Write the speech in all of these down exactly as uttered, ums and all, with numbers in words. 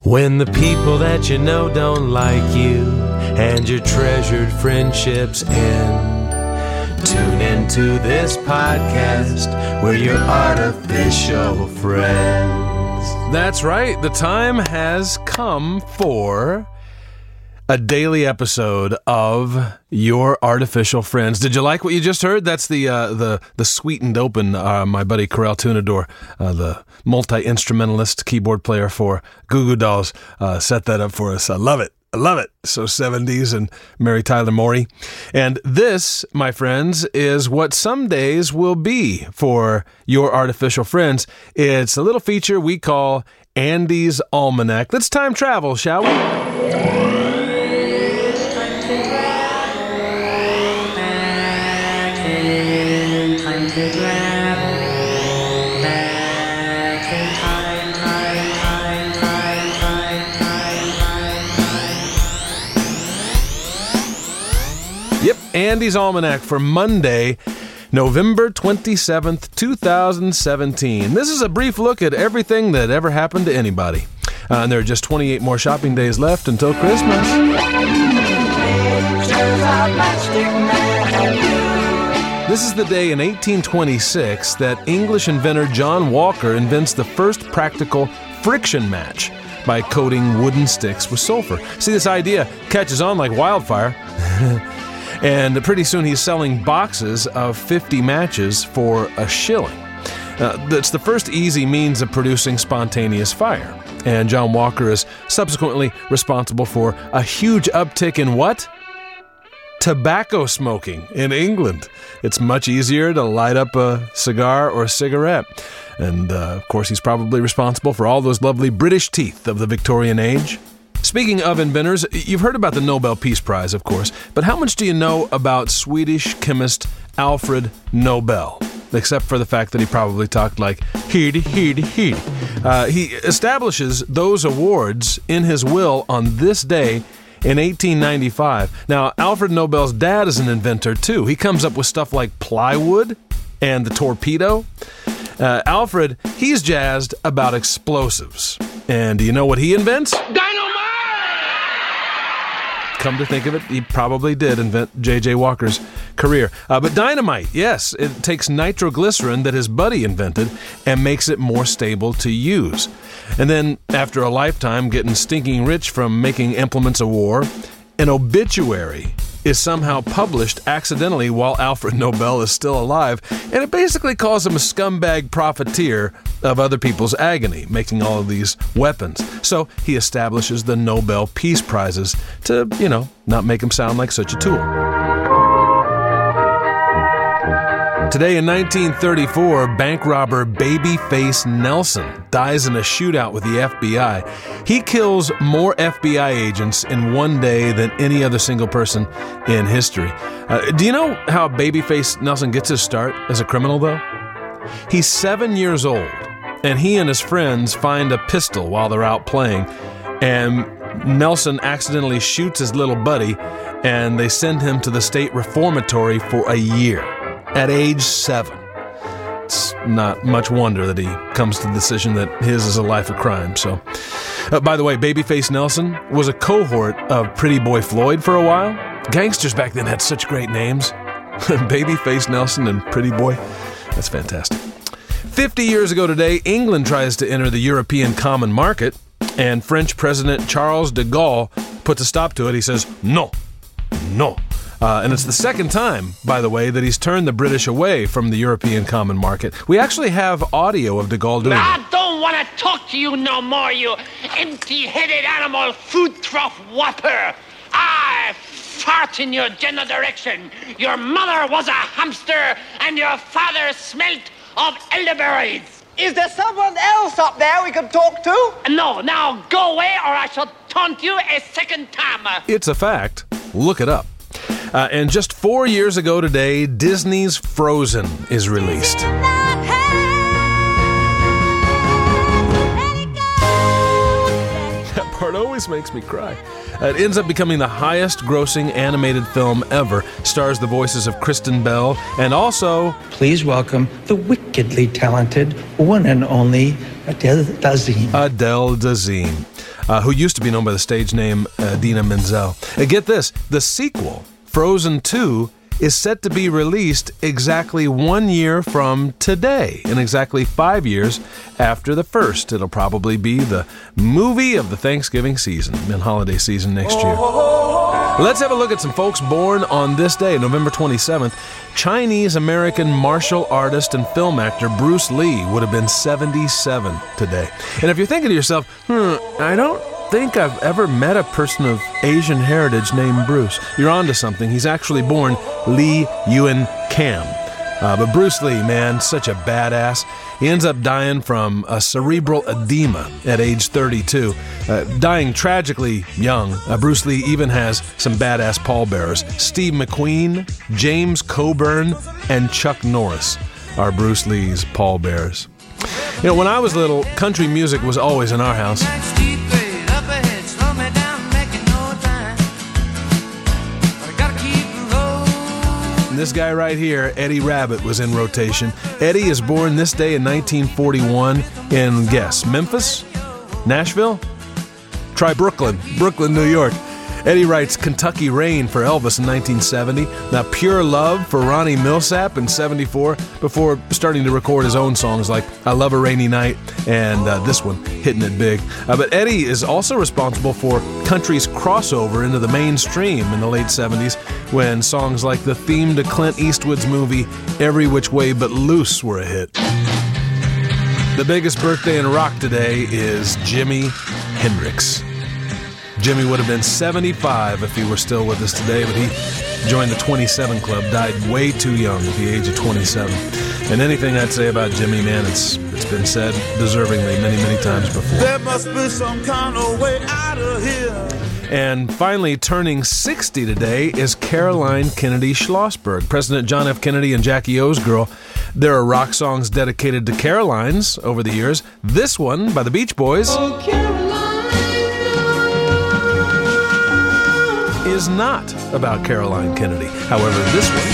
When the people that you know don't like you and your treasured friendships end, tune into this podcast. We're your artificial friends. That's right. The time has come for a daily episode of Your Artificial Friends. Did you like what you just heard? That's the uh, the the sweetened open. Uh, my buddy Corel Tunador, uh, the multi-instrumentalist keyboard player for Goo Goo Dolls, uh, set that up for us. I love it. I love it. So seventies and Mary Tyler Moore. And this, my friends, is what some days will be for Your Artificial Friends. It's a little feature we call Andy's Almanac. Let's time travel, shall we? Yep, Andy's Almanac for Monday, November twenty-seventh, twenty seventeen. This is a brief look at everything that ever happened to anybody. Uh, and there are just twenty-eight more shopping days left until Christmas. This is the day in eighteen twenty-six that English inventor John Walker invents the first practical friction match by coating wooden sticks with sulfur. See, this idea catches on like wildfire. And pretty soon he's selling boxes of fifty matches for a shilling. Uh, that's the first easy means of producing spontaneous fire. And John Walker is subsequently responsible for a huge uptick in what? Tobacco smoking in England. It's much easier to light up a cigar or a cigarette. And, uh, of course, he's probably responsible for all those lovely British teeth of the Victorian age. Speaking of inventors, you've heard about the Nobel Peace Prize, of course, but how much do you know about Swedish chemist Alfred Nobel? Except for the fact that he probably talked like, heedy, heedy, heedy. Uh, he establishes those awards in his will on this day in eighteen ninety-five. Now, Alfred Nobel's dad is an inventor, too. He comes up with stuff like plywood and the torpedo. Uh, Alfred, he's jazzed about explosives. And do you know what he invents? Dynamite! Come to think of it, he probably did invent J J. Walker's career. Uh, but dynamite, yes, it takes nitroglycerin that his buddy invented and makes it more stable to use. And then, after a lifetime getting stinking rich from making implements of war, an obituary is somehow published accidentally while Alfred Nobel is still alive, and it basically calls him a scumbag profiteer of other people's agony, making all of these weapons. So he establishes the Nobel Peace Prizes to, you know, not make him sound like such a tool. Today in nineteen thirty-four, bank robber Babyface Nelson dies in a shootout with the F B I. He kills more F B I agents in one day than any other single person in history. Uh, do you know how Babyface Nelson gets his start as a criminal, though? He's seven years old, and he and his friends find a pistol while they're out playing, and Nelson accidentally shoots his little buddy, and they send him to the state reformatory for a year. At age seven. It's not much wonder that he comes to the decision that his is a life of crime. So, uh, by the way, Babyface Nelson was a cohort of Pretty Boy Floyd for a while. Gangsters back then had such great names. Babyface Nelson and Pretty Boy. That's fantastic. Fifty years ago today, England tries to enter the European Common Market, and French President Charles de Gaulle puts a stop to it. He says, no, no. Uh, and it's the second time, by the way, that he's turned the British away from the European Common Market. We actually have audio of de Gaulle doing I it. I don't want to talk to you no more, you empty-headed animal food trough whopper. I fart in your general direction. Your mother was a hamster, and your father smelt of elderberries. Is there someone else up there we could talk to? No, now go away, or I shall taunt you a second time. It's a fact. Look it up. Uh, and just four years ago today, Disney's Frozen is released. That part always makes me cry. Uh, it ends up becoming the highest-grossing animated film ever. Stars the voices of Kristen Bell and also... Please welcome the wickedly talented one and only Adele Dazeem. Adele Dazeem. uh, who used to be known by the stage name uh, Dina Menzel. And get this, the sequel, Frozen two, is set to be released exactly one year from today, and exactly five years after the first. It'll probably be the movie of the Thanksgiving season and holiday season next year. Let's have a look at some folks born on this day, November twenty-seventh. Chinese-American martial artist and film actor Bruce Lee would have been seventy-seven today. And if you're thinking to yourself, hmm, I don't think I've ever met a person of Asian heritage named Bruce, you're onto something. He's actually born Lee Yuen Kam. Uh, but Bruce Lee, man, such a badass. He ends up dying from a cerebral edema at age thirty-two. Uh, dying tragically young, uh, Bruce Lee even has some badass pallbearers. Steve McQueen, James Coburn, and Chuck Norris are Bruce Lee's pallbearers. You know, when I was little, country music was always in our house. This guy right here, Eddie Rabbitt, was in rotation. Eddie is born this day in nineteen forty-one in, guess, Memphis? Nashville? Try Brooklyn. Brooklyn, New York. Eddie writes Kentucky Rain for Elvis in nineteen seventy. Now Pure Love for Ronnie Millsap in seventy-four, before starting to record his own songs like I Love a Rainy Night and uh, this one, Hitting It Big. Uh, but Eddie is also responsible for country's crossover into the mainstream in the late seventies, when songs like the theme to Clint Eastwood's movie Every Which Way But Loose were a hit. The biggest birthday in rock today is Jimi Hendrix. Jimmy would have been seventy-five if he were still with us today, but he joined the twenty-seven Club, died way too young at the age of twenty-seven. And anything I'd say about Jimmy, man, it's it's been said deservingly many, many times before. There must be some kind of way out of here. And finally, turning sixty today is Caroline Kennedy Schlossberg. President John F. Kennedy and Jackie O's Girl. There are rock songs dedicated to Carolines over the years. This one by the Beach Boys Oh, Caroline, is not about Caroline Kennedy. However, this one,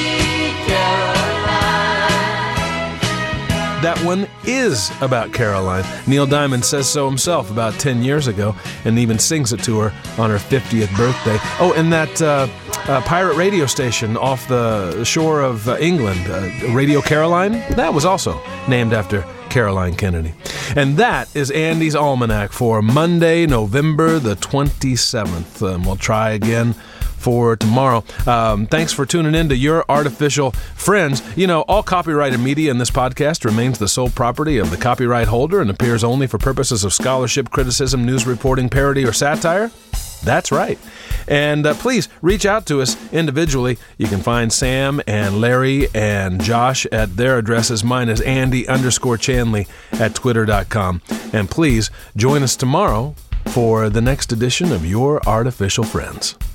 that one is about Caroline. Neil Diamond says so himself about ten years ago, and even sings it to her on her fiftieth birthday. Oh, and that uh, uh, pirate radio station off the shore of uh, England, uh, Radio Caroline, that was also named after Caroline Kennedy. And that is Andy's Almanac for Monday, November the twenty-seventh. Um, we'll try again for tomorrow. Um, thanks for tuning in to Your Artificial Friends. You know, all copyrighted media in this podcast remains the sole property of the copyright holder and appears only for purposes of scholarship, criticism, news reporting, parody, or satire. That's right. And uh, please reach out to us individually. You can find Sam and Larry and Josh at their addresses. Mine is Andy underscore Chanley at twitter dot com. And please join us tomorrow for the next edition of Your Artificial Friends.